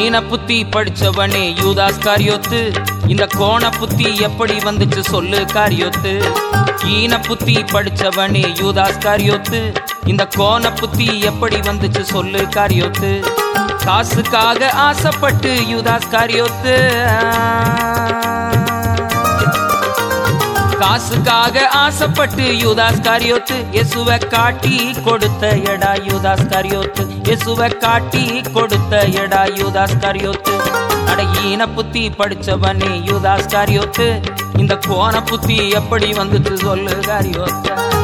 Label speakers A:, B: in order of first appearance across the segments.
A: ஈன புத்தி படிச்சவனே யூதாஸ் காரியோத்து, இந்த கோண புத்தி எப்படி வந்துச்சு சொல்லு காரியோத்து. ஈன புத்தி படிச்சவனே யூதாஸ் காரியோத்து, இந்த கோண புத்தி எப்படி வந்துச்சு சொல்லு காரியோத்து. காசுக்காக ஆசைப்பட்டு யூதாஸ் காரியோத்து, காசுக்காக ஆசைப்பட்டு யூதாஸ் காரியோத்து, இயேசுவை காட்டி கொடுத்த எடா யூதாஸ் காரியோத்து, இயேசுவை காட்டி கொடுத்த எடா யூதாஸ் காரியோத்து. அட ஈன புத்தி படிச்சவனே யூதாஸ் காரியோத்து, இந்த கோண புத்தி எப்படி வந்துட்டு சொல்லு காரியோத்து.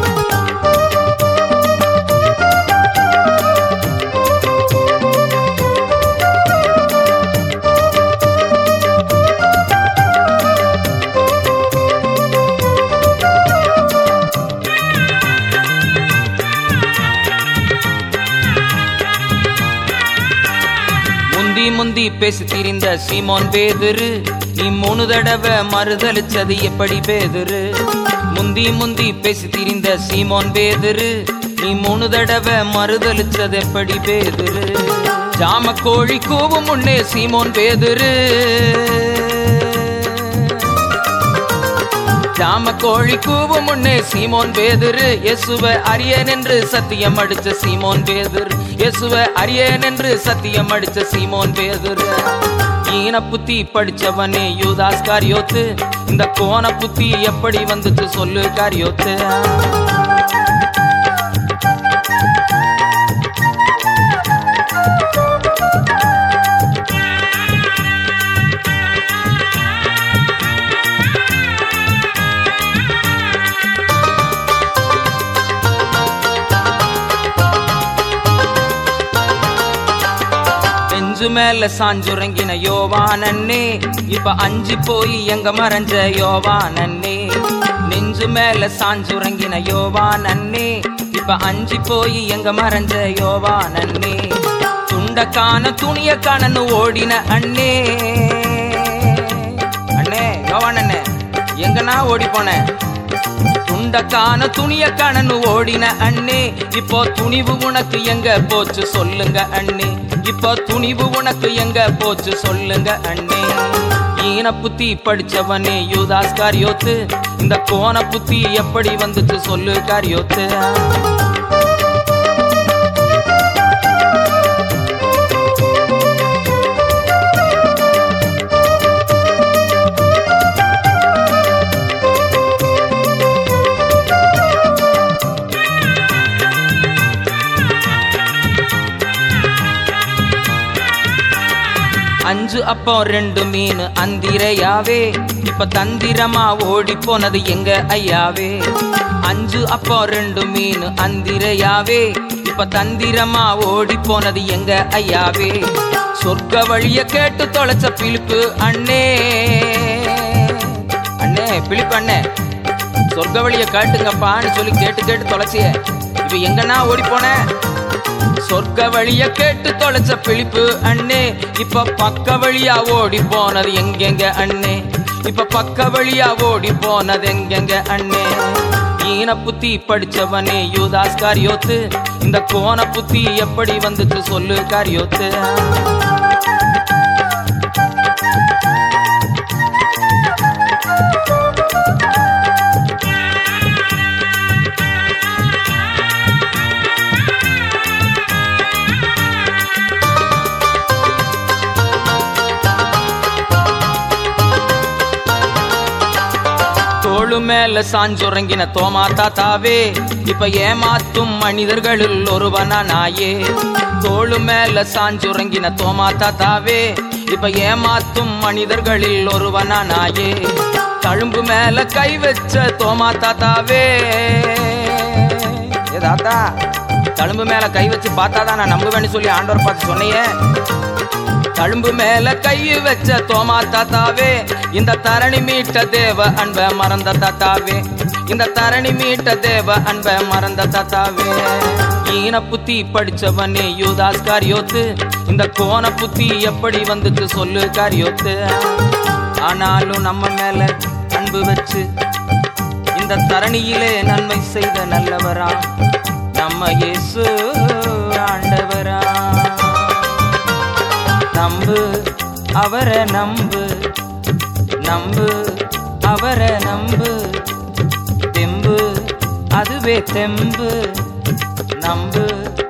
A: முந்தி பேசி திரிந்த சீமோன் பேதுரு, நீ 3 தடவை மறுதளிச்சது எப்படி பேதுரு. முந்தி பேசி திரிந்த சீமோன் பேதுரு, நீ 3 தடவை மறுதளிச்சது எப்படி பேதுரு. ஜாம கோழி கூவும் முன்னே சீமோன் பேதுரு, ஜாம கோழி கூவும் முன்னே சீமோன் பேதுரு, இயேசுவை அறியேன் என்று சத்தியம் அடிச்ச சீமோன் பேதுரு, இயேசுவை அறியேன் என்று சத்தியம் அடிச்ச சீமோன் பேதுரு. ஈன புத்தி படிச்சவனே யூதாஸ் காரியோத்து, இந்த கோண புத்தி எப்படி வந்துச்சு சொல்லு காரியோத்து. நெஞ்சு மேல சாஞ்சுறங்கின யோவானன்னே, இப்ப அஞ்சு போய் எங்க மறைஞ்ச யோவானன்னே. நெஞ்சு மேல சாஞ்சுறங்கின யோவானன்னே, இப்ப அஞ்சு போய் எங்க மறைஞ்ச யோவானன்னே. துண்டக்கான துணிய காணன்னு ஓடின அண்ணே, அண்ணே யோவானண்ணே எங்கனா ஓடி போன. துண்டக்கான துணிய காணன்னு ஓடின அண்ணே, இப்போ துணிவு உனக்கு எங்க போச்சு சொல்லுங்க அண்ணே, இப்போ துணிவு உனக்கு எங்க போச்சு சொல்லுங்க அண்ணே. ஈன புத்தி படிச்சவனே யூதாஸ் காரியோத்து, இந்த கோண புத்தி எப்படி வந்துச்சு சொல்லு காரியோத்து. அஞ்சு அப்போ 2 மீன் அந்திரையாவே, இப்ப தந்திரமா ஓடி போனது எங்க ஐயாவே. அஞ்சு அப்போ 2 மீன் அந்திரையாவே, இப்ப தந்திரமா ஓடி போனது எங்க ஐயாவே. சொர்க்க வழிய கேட்டு தொலைச்ச பிலிப்பு அண்ணே, அண்ணே பிலிப்பு அண்ணே சொர்க்க வழிய காட்டுங்கப்பான்னு சொல்லி கேட்டு தொலைச்சிய, இப்ப எங்கன்னா ஓடி போன. சொர்க்க வழிய கேட்டு தொலைச்ச பிலிப்பு அண்ணே, இப்ப பக்க வழியா ஓடி போனது எங்கெங்க அண்ணே, இப்ப பக்க வழியா ஓடி போனது எங்கெங்க அண்ணே. ஈன புத்தி படிச்சவனே யூதாஸ் காரியோத்து, இந்த கோண புத்தி எப்படி வந்துச்சு சொல்லு காரியோத்து. தோளு மேல சாஞ்சுறங்கின தோமா தாத்தாவே, இப்ப ஏமாத்தும் மனிதர்களில் ஒருவனா நாயே. தோளு மேல சாஞ்சுறங்கின தோமா தாத்தாவே, இப்ப ஏமாத்தும் மனிதர்களில் ஒருவனா நாயே. தழும்பு மேல கை வச்ச தோமா தாத்தாவே, ஏ தாத்தா தழும்பு மேல கை வச்சு பார்த்தாதான் நான் நம்புவேன்னு சொல்லி ஆண்டவர் பார்த்து சொன்னையே. தழும்பு மேல கை வச்ச தோமா தாத்தாவே, இந்த தரணி மீட்ட தேவ அன்ப மறந்த தாத்தாவே, இந்த தரணி மீட்ட தேவ அன்ப மறந்த தாத்தாவே. ஈன புத்தி படிச்சவனே யூதாஸ் காரியோத்து, இந்த கோண புத்தி எப்படி வந்துட்டு சொல்லு காரியோத்து. ஆனாலும் நம்ம மேல அன்பு வச்சு இந்த தரணியிலே நன்மை செய்த நல்லவரா நம்ம இயேசு ஆண்டவரா. நம்பு அவரை நம்பு நம்பு அவரை நம்பு தெம்பு அதுவே தெம்பு நம்பு